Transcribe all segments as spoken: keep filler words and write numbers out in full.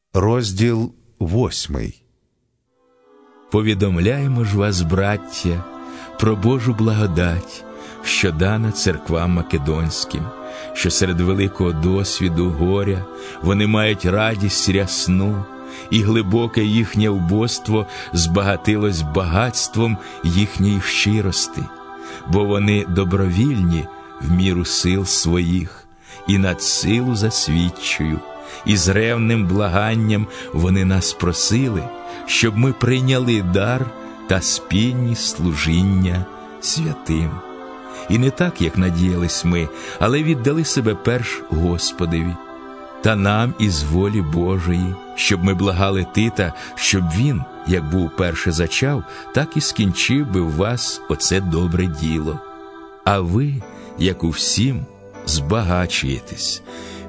Розділ восьмий. Повідомляємо ж вас, браття, про Божу благодать, що дана церквам македонським, що серед великого досвіду горя вони мають радість рясну, і глибоке їхнє убоство збагатилось багатством їхньої щирости, бо вони добровільні в міру сил своїх, і над силу засвідчую, і з ревним благанням вони нас просили, щоб ми прийняли дар та спільні служіння святим. І не так, як надіялись ми, але віддали себе перш Господеві, та нам із волі Божої, щоб ми благали Тита, щоб він, як був перше зачав, так і скінчив би в вас оце добре діло. А ви, як у всім, збагачуєтесь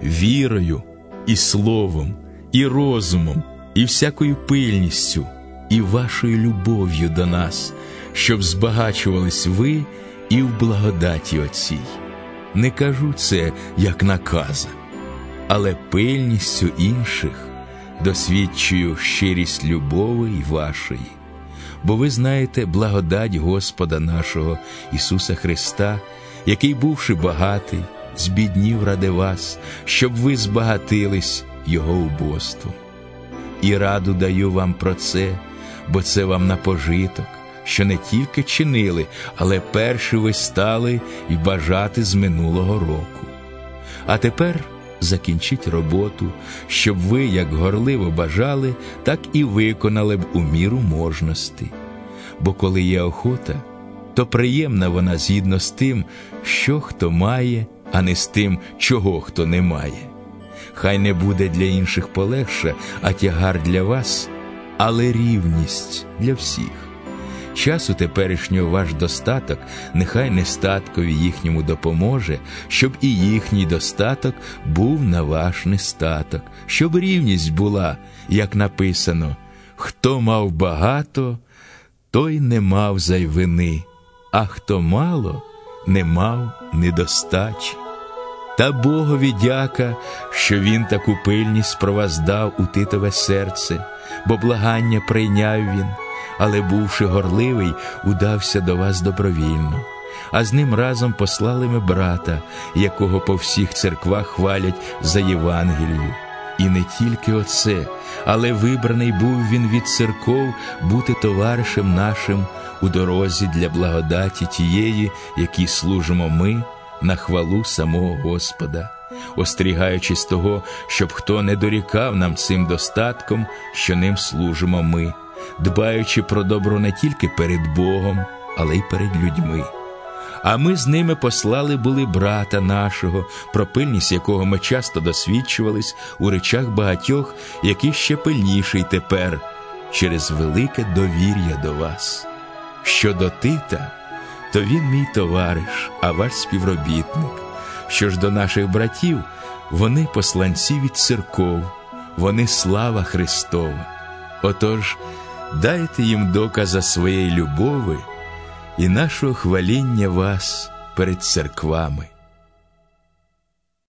вірою, і словом, і розумом, і всякою пильністю, і вашою любов'ю до нас, щоб збагачувались ви і в благодаті оцій. Не кажу це, як наказа, але пильністю інших досвідчую щирість любові вашої. Бо ви знаєте благодать Господа нашого Ісуса Христа, який, бувши багатий, збіднів ради вас, щоб ви збагатились Його убоством. І раду даю вам про це, бо це вам на пожиток, що не тільки чинили, але перші ви стали й бажати з минулого року. А тепер закінчіть роботу, щоб ви, як горливо бажали, так і виконали б у міру можності. Бо коли є охота, то приємна вона згідно з тим, що хто має, а не з тим, чого хто не має. Хай не буде для інших полегше, а тягар для вас, але рівність для всіх. Часу теперішнього ваш достаток нехай нестаткові їхньому допоможе, щоб і їхній достаток був на ваш нестаток, щоб рівність була, як написано: «Хто мав багато, той не мав зайвини, а хто мало, не мав недостачі». Та Богові дяка, що Він таку пильність про вас дав у Титове серце, бо благання прийняв він, але, бувши горливий, удався до вас добровільно. А з ним разом послали ми брата, якого по всіх церквах хвалять за Євангелію. І не тільки оце, але вибраний був він від церков бути товаришем нашим у дорозі для благодаті тієї, якій служимо ми, на хвалу самого Господа, остерігаючись того, щоб хто не дорікав нам цим достатком, що ним служимо ми, дбаючи про добро не тільки перед Богом, але й перед людьми. А ми з ними послали були брата нашого, про пильність якого ми часто досвідчувались у речах багатьох, який ще пильніший тепер, через велике довір'я до вас. Щодо Тита, то він мій товариш, а ваш співробітник. Що ж до наших братів, вони посланці від церков, вони слава Христова. Отож, дайте їм доказа своєї любові і нашого хваління вас перед церквами.